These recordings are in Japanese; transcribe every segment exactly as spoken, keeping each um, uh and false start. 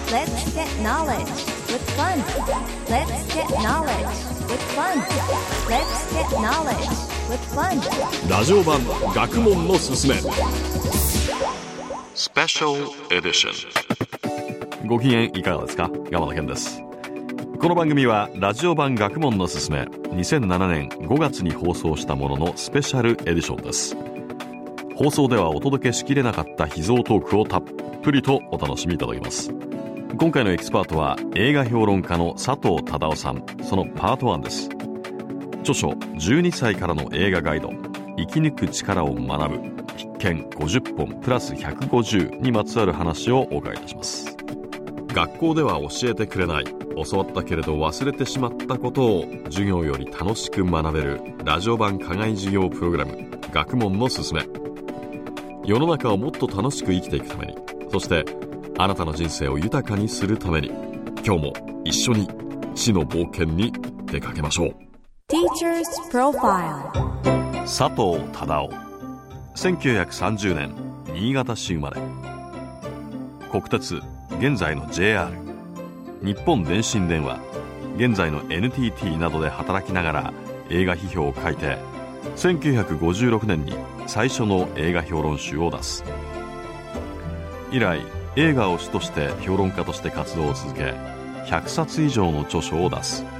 Let's get knowledge with fun. Let's get knowledge with fun. Let's get knowledge with fun. ラジオ版学問のすすめスペシャルエディション。ご機嫌いかがですか？山田健です。この番組はラジオ版学問のすすめにせんななねんごがつに放送したもののスペシャルエディションです。放送ではお届けしきれなかった秘蔵トークをたっぷりとお楽しみいただきます。今回のエキスパートは映画評論家の佐藤忠夫さん。そのパートワンです。著書じゅうにさいからの映画ガイド、生き抜く力を学ぶ、必見ごじゅっぽんプラスひゃくごじゅうにまつわる話をお伺いいたします。学校では教えてくれない、教わったけれど忘れてしまったことを授業より楽しく学べるラジオ版課外授業プログラム、学問のすすめ。世の中をもっと楽しく生きていくために、そしてあなたの人生を豊かにするために、今日も一緒に知の冒険に出かけましょう。 Teacher's Profile。 佐藤忠夫、せんきゅうひゃくさんじゅうねん新潟市生まれ。国鉄、現在の ジェイアール、 日本電信電話、現在の エヌティーティー などで働きながら映画批評を書いて、せんきゅうひゃくごじゅうろくねんに最初の映画評論集を出す。以来映画を主として評論家として活動を続け、ひゃくさつ以上の著書を出す。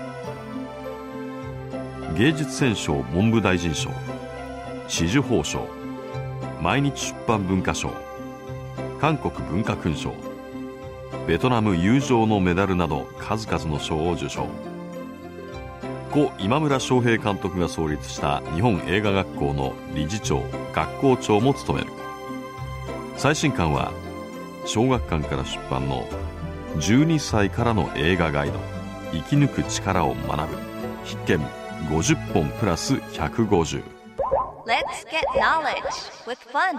芸術選奨文部大臣賞、紫綬褒章、毎日出版文化賞、韓国文化勲章、ベトナム友情のメダルなど数々の賞を受賞。故今村昌平監督が創立した日本映画学校の理事長、学校長も務める。最新刊は小学館から出版のじゅうにさいからの映画ガイド、生き抜く力を学ぶ、必見ごじゅっぽんプラスひゃくごじゅう。 Let's get knowledge with fun。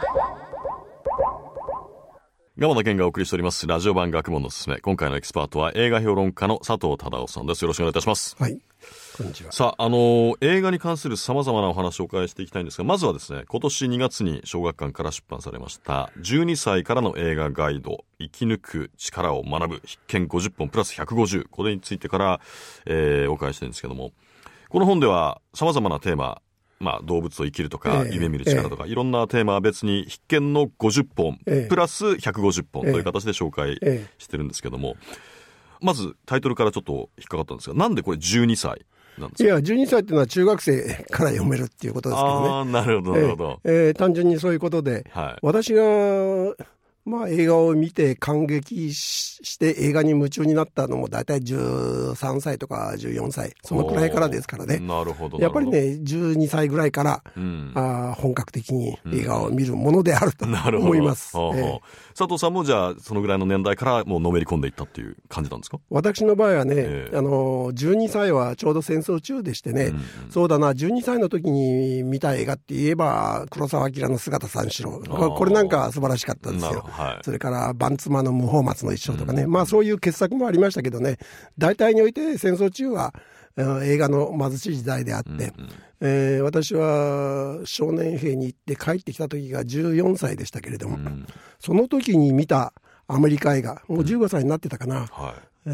山田健がお送りしておりますラジオ版学問のすすめ。今回のエキスパートは映画評論家の佐藤忠夫さんです。よろしくお願いいたします。 はい、こんにちは。 さあ、あの映画に関する様々なお話をお伺いしていきたいんですが、まずはですね、今年にがつに小学館から出版されましたじゅうにさいからの映画ガイド、生き抜く力を学ぶ、必見ごじゅっぽんプラスひゃくごじゅう、これについてから、えー、お伺いしてるんですけども、この本では様々なテーマ、まあ、動物を生きるとか、えー、夢見る力とか、えー、いろんなテーマは別に必見のごじゅっぽん、えー、プラスひゃくごじゅっぽんという形で紹介してるんですけども、えー、まずタイトルからちょっと引っかかったんですが、なんでこれじゅうにさいなんですか？ いや、じゅうにさいっていうのは中学生から読めるっていうことですけどね。 ああ、なるほどなるほど、 えーえー、単純にそういうことで、はい、私がまあ映画を見て感激して映画に夢中になったのもだいたいじゅうさんさいとかじゅうよんさい、そのくらいからですからね。 なるほど。 やっぱりね、じゅうにさいぐらいから、うん、あ本格的に映画を見るものであると思います。 うん、えー、佐藤さんもじゃあそのぐらいの年代からもうのめり込んでいったっていう感じなんですか？ 私の場合はね、えー、あのじゅうにさいはちょうど戦争中でしてね、うんうん、そうだな、じゅうにさいの時に見た映画って言えば黒澤明の姿三四郎、これなんか素晴らしかったですよ。はい、それからバンツマの無法松の一生とかね、うん、まあそういう傑作もありましたけどね、大体において戦争中は映画の貧しい時代であって、うんうん、えー、私は少年兵に行って帰ってきた時がじゅうよんさいでしたけれども、うん、その時に見たアメリカ映画、もうじゅうごさいになってたかな、うん、はい、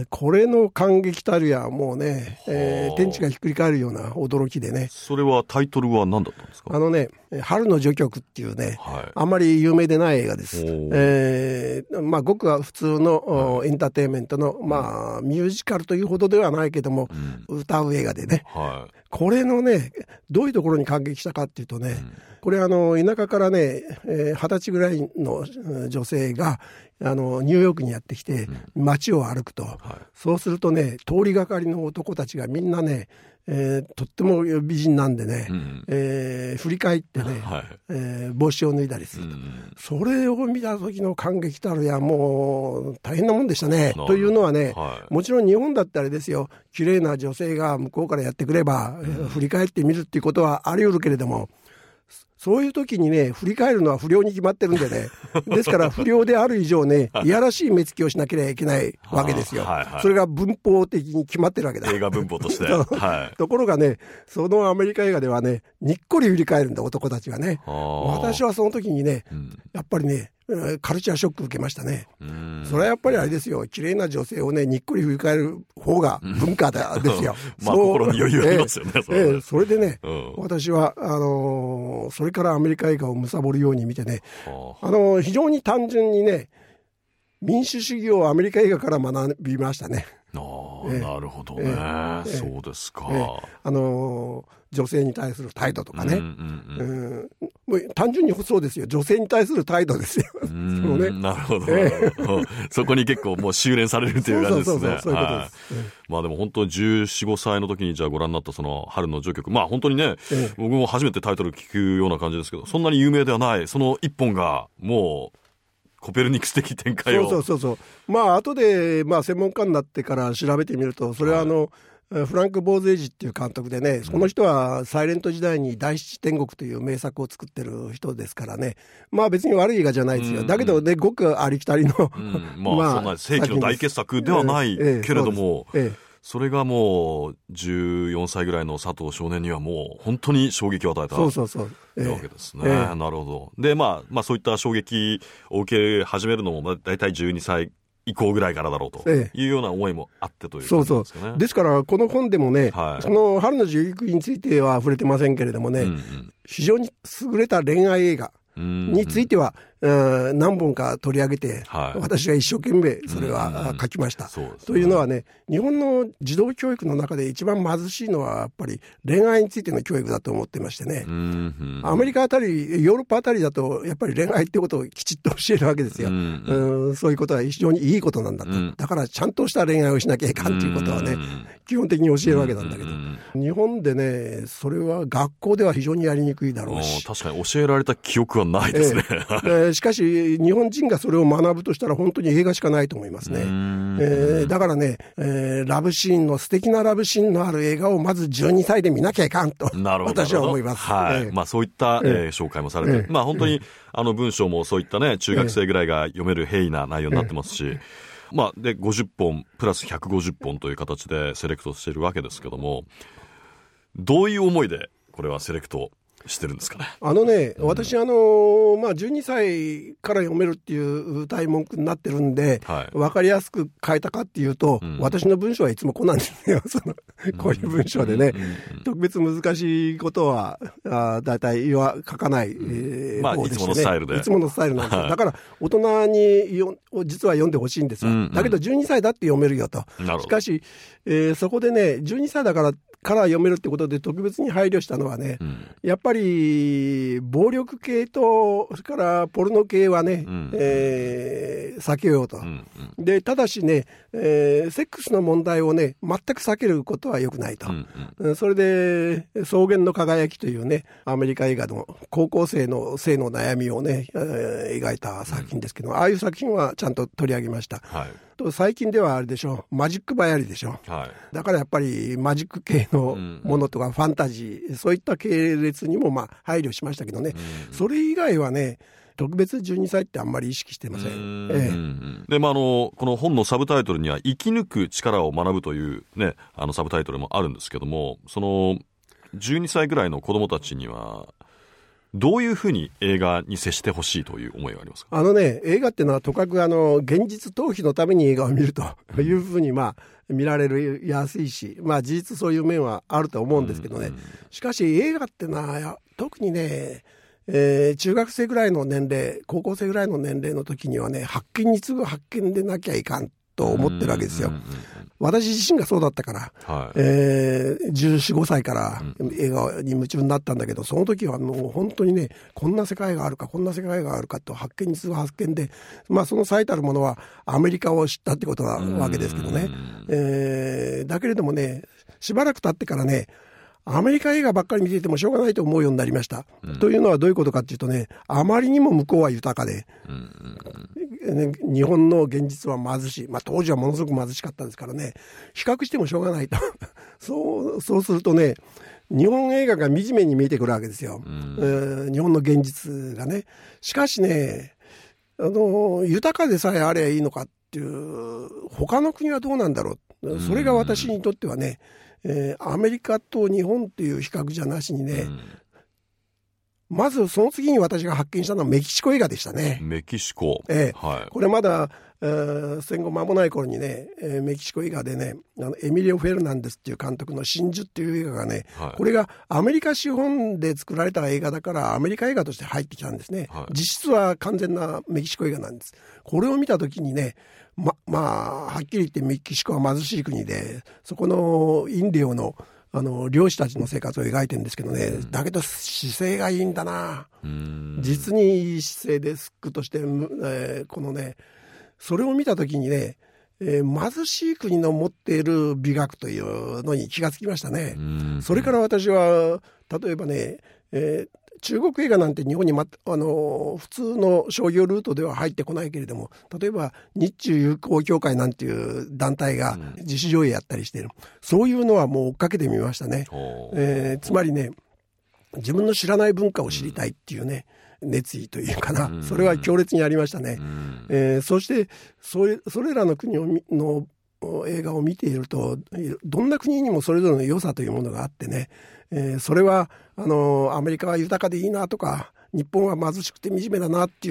これの感激たるやもうね、えー、天地がひっくり返るような驚きでね。それはタイトルは何だったんですか？ あのね、春の序曲っていうね、はい、あんまり有名でない映画です。えー、まあごくは普通の、はい、エンターテインメントの、まあミュージカルというほどではないけども、うん、歌う映画でね、はい、これのね、どういうところに感激したかっていうとね、うん、これあの田舎からね、えー、はたちぐらいの女性があのニューヨークにやってきて街を歩くと、うん、はい、そうするとね、通りがかりの男たちがみんなね、えー、とっても美人なんでね、うん、えー、振り返ってね、はい、えー、帽子を脱いだりすると、うん、それを見た時の感激たるやもう大変なもんでしたね。というのはね、はい、もちろん日本だったらですよ、綺麗な女性が向こうからやってくれば、うん、振り返ってみるっていうことはあり得るけれども、そういう時にね、振り返るのは不良に決まってるんでねですから不良である以上ね、いやらしい目つきをしなければいけないわけですよ、はいはい、それが文法的に決まってるわけだ、 映画文法として、はい、 ところがね、そのアメリカ映画ではね、にっこり振り返るんだ男たちはね。私はその時にね、うん、やっぱりね、 カルチャーショック受けましたね。それはやっぱりあれですよ、綺麗な女性をねにっこり振り返る方が文化だですよ。 まあ心に余裕ありますよね。 えー、そ, れ, えー、それでね、うん、私はあのー、それからアメリカ映画を貪るように見てね、あのー、非常に単純にね民主主義をアメリカ映画から学びましたね。 あえー、なるほどね、えーえー、そうですか、えー、 あのー、女性に対する態度とかね、うんうんうんうん、もう単純にそうですよ、女性に対する態度ですよ。 うん、ね、なるほど、えー、そこに結構もう修練されるという感じですね。そうそうそう、そういうことです、はい、まあでも本当じゅうよん、ごさいの時にじゃあご覧になったその春の序曲、まあ本当にね、えー、僕も初めてタイトル聞くような感じですけど、そんなに有名ではないその一本がもうコペルニクス的展開を。 そうそうそうそう。まあ後でまあ専門家になってから調べてみると、それはあの、はい、フランク・ボーゼージっていう監督でね、この人はサイレント時代に大七天国という名作を作ってる人ですからね。まあ別に悪い映画じゃないですよ。うんうん、だけどね、ごくありきたりの、 うん、まあ、まあ、そんな世紀の大傑作ではないけれども、ええええそれがもうじゅうよんさいぐらいの佐藤少年にはもう本当に衝撃を与えたわけですね。なるほど。で、まあ、まあそういった衝撃を受け始めるのもだいたいじゅうにさい以降ぐらいからだろうというような思いもあってという感じですかね。そうそう。ですからこの本でもね、はい、その春の序曲については触れてませんけれどもね、うんうん、非常に優れた恋愛映画については、うんうん、何本か取り上げて、はい、私は一生懸命それは書きました、うんうんね、というのはね、日本の児童教育の中で一番貧しいのはやっぱり恋愛についての教育だと思ってましてね、うんうん、アメリカあたりヨーロッパあたりだとやっぱり恋愛ってことをきちっと教えるわけですよ、うんうんうん、そういうことは非常にいいことなんだと、うん、だからちゃんとした恋愛をしなきゃいかんということはね、うんうん、基本的に教えるわけなんだけど、うんうん、日本でねそれは学校では非常にやりにくいだろうし、 確かに教えられた記憶はないですね、えーえー、 しかし日本人がそれを学ぶとしたら本当に映画しかないと思いますね、えー、だからね、えー、ラブシーンの素敵なラブシーンのある映画をまずじゅうにさいで見なきゃいかんと私は思います、 はい、えー、まあ、そういった、えー、紹介もされて、えー、まあ、本当に、えー、あの文章もそういったね中学生ぐらいが読める平易な内容になってますし、えーまあ、でごじゅっぽんプラスひゃくごじゅっぽんという形でセレクトしているわけですけども、どういう思いでこれはセレクトしてるんですかね。 あのね、うん、私あの、まあ、じゅうにさいから読めるっていう題目になってるんで、はい、分かりやすく書いたかっていうと、うん、私の文章はいつもこうなんですよそのこういう文章でね、うんうんうん、特別難しいことはあだいたい書かない、うんえーまあ、いつものスタイルでいつものスタイルなんですよだから大人によ実は読んでほしいんですよ、うんうん、だけどじゅうにさいだって読めるよと。しかし、えー、そこでねじゅうにさいだからから読めるってことで特別に配慮したのはね、うん、やっぱり暴力系とそれからポルノ系はね、うんえー、避けようと、うんうん、でただしね、えー、セックスの問題をね全く避けることは良くないと、うんうん、それで草原の輝きというねアメリカ映画の高校生の性の悩みをね、えー、描いた作品ですけど、うん、ああいう作品はちゃんと取り上げました、はい、と最近ではあれでしょマジックバイアリでしょ、はい、だからやっぱりマジック系のものとかファンタジー、うん、そういった系列にもまあ配慮しましたけどね、うん、それ以外はね特別じゅうにさいってあんまり意識してません。ん、ええ、で、まあ、あのこの本のサブタイトルには生き抜く力を学ぶという、ね、あのサブタイトルもあるんですけども、そのじゅうにさいぐらいの子どもたちにはどういうふうに映画に接してほしいという思いがありますか。 あのね、映画っていうのはとかくあの現実逃避のために映画を見るというふうにまあ見られるやすいし、まあ事実そういう面はあると思うんですけどね、うんうん、しかし映画ってのは特にね、えー、中学生ぐらいの年齢高校生ぐらいの年齢の時にはね発見に次ぐ発見でなきゃいかんと思ってるわけですよ、うんうんうん、私自身がそうだったから、はいえー、じゅうよん、ごさいから映画に夢中になったんだけど、その時はもう本当にねこんな世界があるかこんな世界があるかと発見に次ぐ発見で、まあその最たるものはアメリカを知ったってことなわけですけどね、えー、だけれどもねしばらく経ってからねアメリカ映画ばっかり見ててもしょうがないと思うようになりました、うん、というのはどういうことかっていうとねあまりにも向こうは豊かで、うんうん、日本の現実は貧しい、まあ、当時はものすごく貧しかったですからね比較してもしょうがないとそう、そうするとね日本映画が惨めに見えてくるわけですよ、うんえー、日本の現実がね。しかしねあの豊かでさえあればいいのかっていう他の国はどうなんだろう、それが私にとってはねえー、アメリカと日本っていう比較じゃなしにね、 まずその次に私が発見したのはメキシコ映画でしたね。 メキシコ、 ええはい、 これまだ、えー、戦後間もない頃にね、えー、メキシコ映画でね、あのエミリオ・フェルナンデスっていう監督の真珠っていう映画がね、はい、これがアメリカ資本で作られた映画だからアメリカ映画として入ってきたんですね、はい、実質は完全なメキシコ映画なんです。これを見た時にね、ま、まあはっきり言ってメキシコは貧しい国で、そこのインディオのあの漁師たちの生活を描いてるんですけどね、うん、だけど姿勢がいいんだな、うん、実にいい姿勢でスックとして、えー、このねそれを見た時にね、えー、貧しい国の持っている美学というのに気がつきましたね、うん、それから私は例えばね、えー中国映画なんて日本に、ま、あの普通の商業ルートでは入ってこないけれども、例えば日中友好協会なんていう団体が自主上映やったりしている、うん、そういうのはもう追っかけてみましたね、えー、つまりね自分の知らない文化を知りたいっていうね、うん、熱意というかな、うん、それは強烈にありましたね、うんえー、そしてそれ、それらの国をの映画を見ていると、どんな国にもそれぞれの良さというものがあってね、えー、それはあのアメリカは豊かでいいなとか、日本は貧しくて惨めだなっていう、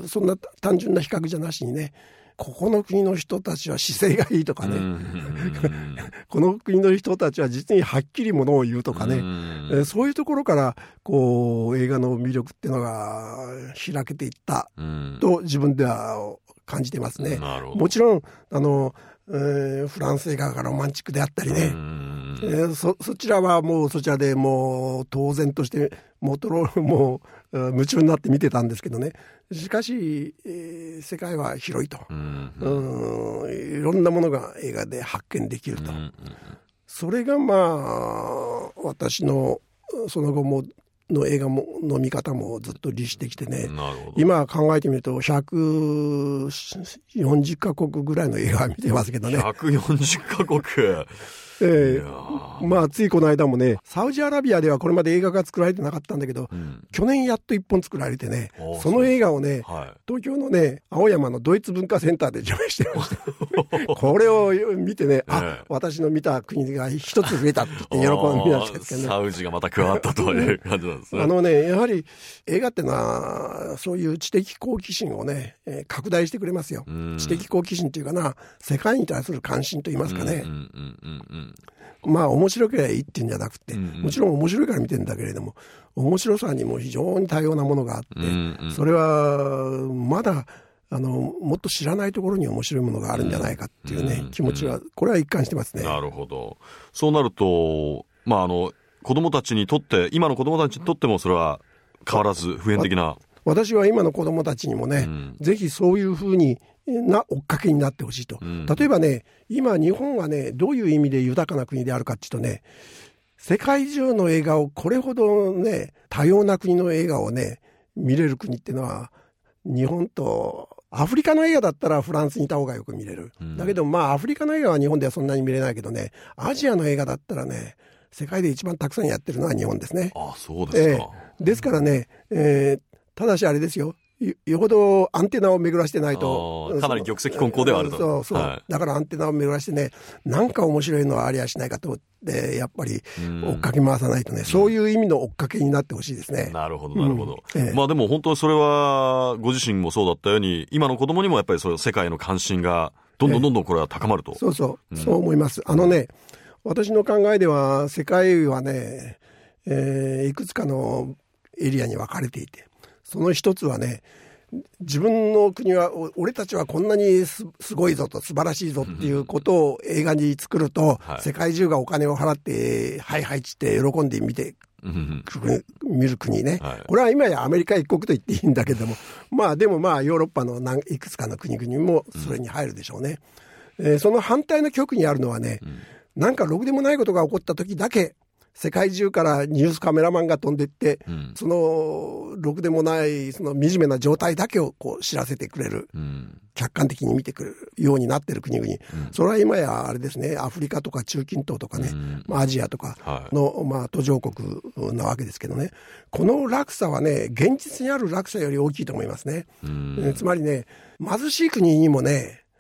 そんな単純な比較じゃなしにね、ここの国の人たちは姿勢がいいとかねこの国の人たちは実にはっきりものを言うとかね、えー、そういうところからこう映画の魅力っていうのが開けていったと自分では感じてますね。もちろんあのえー、フランス映画がロマンチックであったりね、えー、そ, そちらはもうそちらでもう当然としてモトロもう夢中になって見てたんですけどね。しかし、えー、世界は広いと、うんうん、いろんなものが映画で発見できると、うんうん、それがまあ私のその後もの映画もの見方もずっと律してきてね、今考えてみるとひゃくよんじゅっカ国ぐらいの映画見てますけどね。 ひゃくよんじゅっカ国えー、まあついこの間もね、サウジアラビアではこれまで映画が作られてなかったんだけど、うん、去年やっと一本作られてね、その映画をね、はい、東京のね青山のドイツ文化センターで上映してましたこれを見てね、あ、えー、私の見た国が一つ増えたって言って喜んでみましたけどね。 サウジがまた加わったという感じなんですね。 あのね、やはり映画ってのはそういう知的好奇心をね、えー、拡大してくれますよ。知的好奇心っていうかな、世界に対する関心といいますかね、うんうんうんうんまあ面白ければいいっていうんじゃなくて、うんうん、もちろん面白いから見てるんだけれども、面白さにも非常に多様なものがあって、うんうん、それはまだあのもっと知らないところに面白いものがあるんじゃないかっていうね、うんうん、気持ちはこれは一貫してますね。 なるほど。そうなると、まああの子どもたちにとって、今の子どもたちにとってもそれは変わらず普遍的な。 私は今の子どもたちにもね、うん、ぜひそういうふうにな追っかけになってほしいと、うん、例えばね、今日本はねどういう意味で豊かな国であるかっていうとね、世界中の映画をこれほどね多様な国の映画をね見れる国っていうのは日本と、アフリカの映画だったらフランスにいた方がよく見れる、うん、だけどまあアフリカの映画は日本ではそんなに見れないけどね、アジアの映画だったらね世界で一番たくさんやってるのは日本ですね。 ああ、そうですか、 えー、ですからね、えー、ただしあれですよ、よほどアンテナを巡らしてないと、 かなり玉石混交ではあると。 そうそう、はい、だからアンテナを巡らしてね、なんか面白いのはありゃしないかと思って、やっぱり追っかけ回さないとね、そういう意味の追っかけになってほしいですね。 なるほどなるほど、うんええ、まあでも本当にそれはご自身もそうだったように、今の子供にもやっぱりそういう世界の関心がどんどんどんどんこれは高まると、ええ、そうそう、うん、そう思います。あのね、私の考えでは世界はね、えー、いくつかのエリアに分かれていて、その一つはね、自分の国は俺たちはこんなに す, すごいぞと素晴らしいぞっていうことを映画に作ると、はい、世界中がお金を払ってはいはいちって喜んで見て見る国ね、はい、これは今やアメリカ一国と言っていいんだけども、まあでもまあヨーロッパの何いくつかの国々もそれに入るでしょうね、うんえー、その反対の極にあるのはね、うん、なんかろくでもないことが起こった時だけ世界中からニュースカメラマンが飛んでいって、うん、そのろくでもないその惨めな状態だけをこう知らせてくれる、うん、客観的に見てくれるようになっている国々、うん、それは今やあれですね、アフリカとか中近東とかね、うんまあ、アジアとかの、はいまあ、途上国なわけですけどね、この落差はね現実にある落差より大きいと思いますね、うん、つまりね、貧しい国にもね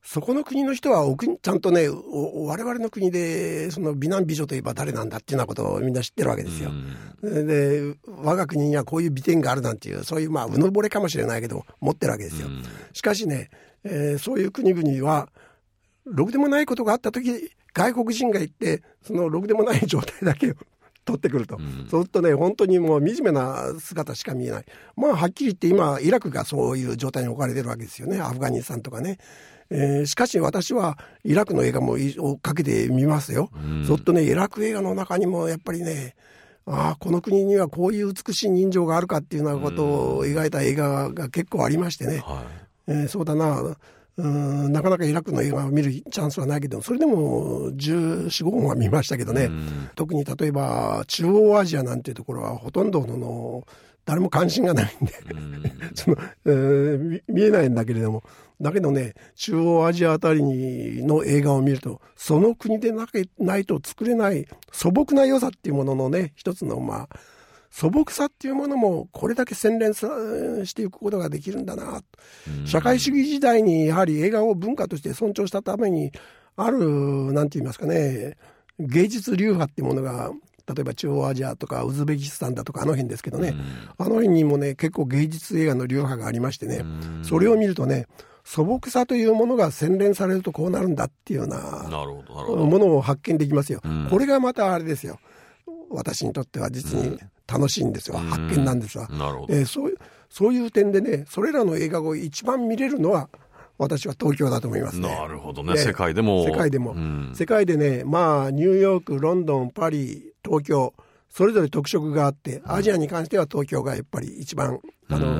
そこの国の人はお国ちゃんとね、我々の国でその美男美女といえば誰なんだっていうようなことをみんな知ってるわけですよ。で、我が国にはこういう美点があるなんていう、そういうまあうぬぼれかもしれないけど持ってるわけですよ。しかしね、えー、そういう国々はろくでもないことがあった時、外国人が行ってそのろくでもない状態だけを取ってくると、うん、そうするとね、本当にもう惨めな姿しか見えない。まあはっきり言って今イラクがそういう状態に置かれてるわけですよね。アフガニスタンとかね。えー、しかし私はイラクの映画も追っかけてみますよ。うん、そっとね、イラク映画の中にもやっぱりね、ああこの国にはこういう美しい人情があるかっていうようなことを描いた映画が結構ありましてね、はい、えー、そうだな、うん、なかなかイラクの映画を見るチャンスはないけど、それでもじゅうよん、ごほんは見ましたけどね、うん、特に例えば中央アジアなんていうところはほとんどの誰も関心がないんで、うん、その、えー、見えないんだけれども、だけどね、中央アジアあたりの映画を見ると、その国でなけないと作れない素朴な良さっていうもののね、一つのまあ素朴さっていうものもこれだけ洗練さしていくことができるんだな。社会主義時代にやはり映画を文化として尊重したためにある、なんて言いますかね、芸術流派っていうものが、例えば中央アジアとかウズベキスタンだとかあの辺ですけどね、あの辺にもね結構芸術映画の流派がありましてね、それを見るとね、素朴さというものが洗練されるとこうなるんだっていうようなものを発見できますよ。これがまたあれですよ、私にとっては実に楽しいんですよ、うん、発見なんですわ。なるほど。えー、そういう、そういう点でね、それらの映画を一番見れるのは私は東京だと思いますね。 なるほどね。世界でも世界でも、うん、世界でね、まあニューヨーク、ロンドン、パリ、東京、それぞれ特色があって、アジアに関しては東京がやっぱり一番あの、うん、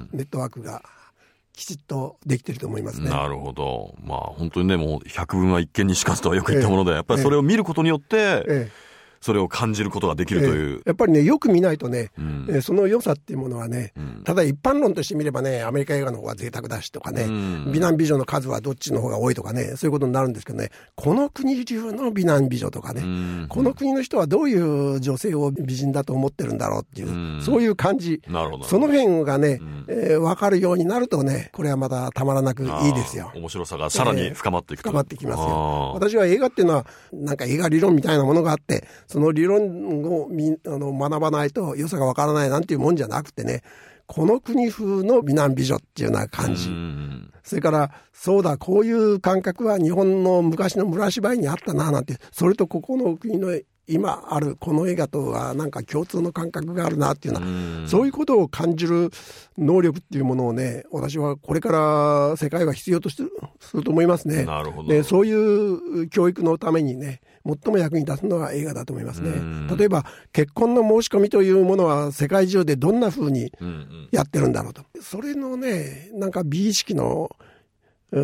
ネットワークがきちっとできてると思いますね。 なるほど。まあ本当にね、もう百聞は一見にしかずとはよく言ったもので、ええ、やっぱりそれを見ることによって、ええそれを感じることができるという、 えー、やっぱりね、よく見ないとね、うんえー、その良さっていうものはね、うん、ただ一般論として見ればね、アメリカ映画の方が贅沢だしとかね、うん、美男美女の数はどっちの方が多いとかね、そういうことになるんですけどね、この国流の美男美女とかね、うん、この国の人はどういう女性を美人だと思ってるんだろうっていう、うん、そういう感じ、なるほど、その辺がね、うんえー、分かるようになるとね、これはまたたまらなくいいですよ。 面白さがさらに深まっていくと、 えー、深まってきますよ。私は映画っていうのはなんか映画理論みたいなものがあって、その理論をみあの学ばないと良さがわからないなんていうもんじゃなくてね、この国風の美男美女っていうような感じ、それからそうだ、こういう感覚は日本の昔の村芝居にあったななんて、それとここの国の今あるこの映画とはなんか共通の感覚があるなっていうような、そういうことを感じる能力っていうものをね、私はこれから世界は必要とすると思いますね。なるほど。で、そういう教育のためにね、最も役に立つのは映画だと思いますね。例えば結婚の申し込みというものは世界中でどんな風にやってるんだろうと、それのね、なんか美意識のうん、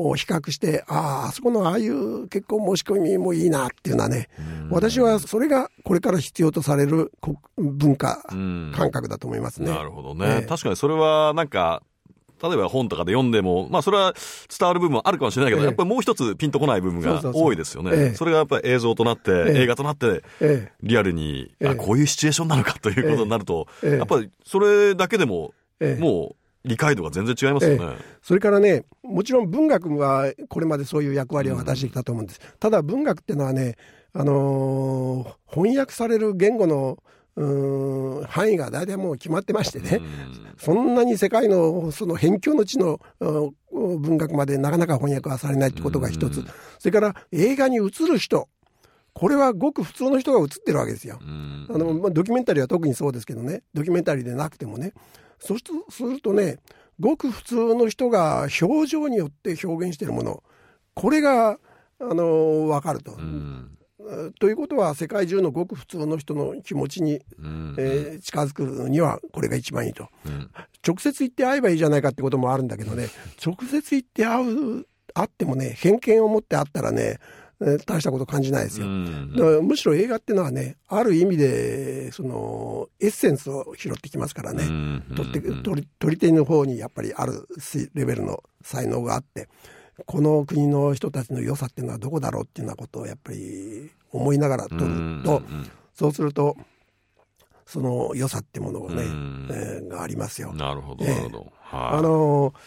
を比較して、ああ、あそこのああいう結婚申し込みもいいなっていうのはね、私はそれがこれから必要とされる文化感覚だと思いますね。 なるほどね、えー、確かにそれはなんか例えば本とかで読んでも、まあそれは伝わる部分はあるかもしれないけど、えー、やっぱりもう一つピンとこない部分が多いですよね。そうそうそう、えー、それがやっぱり映像となって、えー、映画となって、えー、リアルに、えー、あこういうシチュエーションなのかということになると、えー、やっぱりそれだけでも、えー、もう理解度が全然違いますよね、ええ、 それからね、もちろん文学はこれまでそういう役割を果たしてきたと思うんです、うん、ただ文学っていうのはね、あのー、翻訳される言語のうーん範囲が大体もう決まってましてね、うん、そんなに世界のその辺境の地の文学までなかなか翻訳はされないってことが一つ、うん、それから映画に映る人、これはごく普通の人が映ってるわけですよ、うん、あのまあ、ドキュメンタリーは特にそうですけどね、ドキュメンタリーでなくてもね、そうするとね、ごく普通の人が表情によって表現しているもの、これがあの分かると、うん、ということは世界中のごく普通の人の気持ちに、うんえー、近づくにはこれが一番いいと、うん、直接言って会えばいいじゃないかってこともあるんだけどね、直接言って会う会ってもね、偏見を持って会ったらね、大したこと感じないですよ、うん、だからむしろ映画っていうのはね、ある意味でそのエッセンスを拾ってきますからね、うん、取って取り、取り手の方にやっぱりあるレベルの才能があって、この国の人たちの良さっていうのはどこだろうっていうようなことをやっぱり思いながら撮ると、うん、そうするとその良さっていうものをね、うんえー、がありますよ。 なるほどなるほど、 えーはい、あの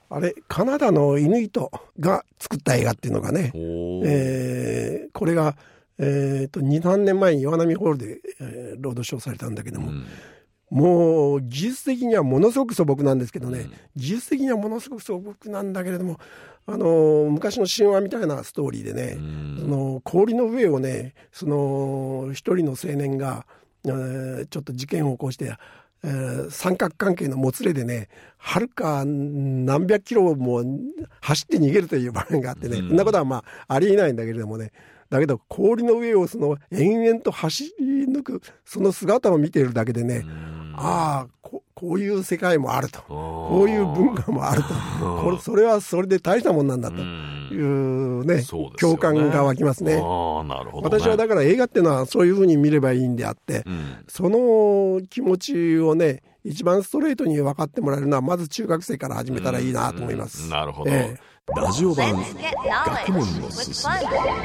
あれカナダのイヌイトが作った映画っていうのがね、えー、これが、えー、とに、さんねんまえに岩波ホールで、えー、ロードショーされたんだけども、うん、もう技術的にはものすごく素朴なんですけどね、うん、技術的にはものすごく素朴なんだけれども、あの昔の神話みたいなストーリーでね、うん、その氷の上をね、その一人の青年が、えー、ちょっと事件を起こして、えー、三角関係のもつれでね、はるか何百キロも走って逃げるという場面があってね、うん、そんなことはまあありえないんだけれどもね、だけど氷の上をその延々と走り抜くその姿を見ているだけでね、うん、ああ こ, こういう世界もあると、こういう文化もあると、これそれはそれで大したもんなんだというね、うん、共感が湧きますね。 あ、なるほどね。 私はだから映画っていうのはそういうふうに見ればいいんであって、うん、その気持ちをね一番ストレートに分かってもらえるのはまず中学生から始めたらいいなと思います。 うんうん、なるほど、 えー、ラジオ版学問のすすめ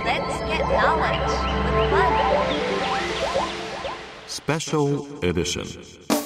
スペシャルエディション。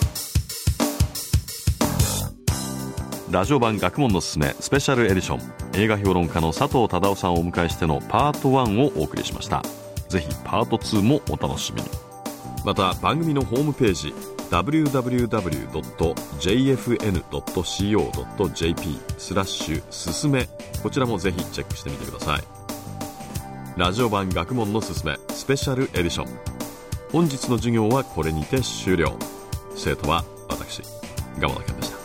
ラジオ版学問のすすめスペシャルエディション、映画評論家の佐藤忠夫さんをお迎えしてのパートワンをお送りしました。ぜひパートツーもお楽しみに。また番組のホームページ ダブリューダブリューダブリュードットジェイエフエヌドットコードットジェーピー スラッシュすすめ、こちらもぜひチェックしてみてください。ラジオ版学問のすすめスペシャルエディション、本日の授業はこれにて終了。生徒は私、蒲田健でした。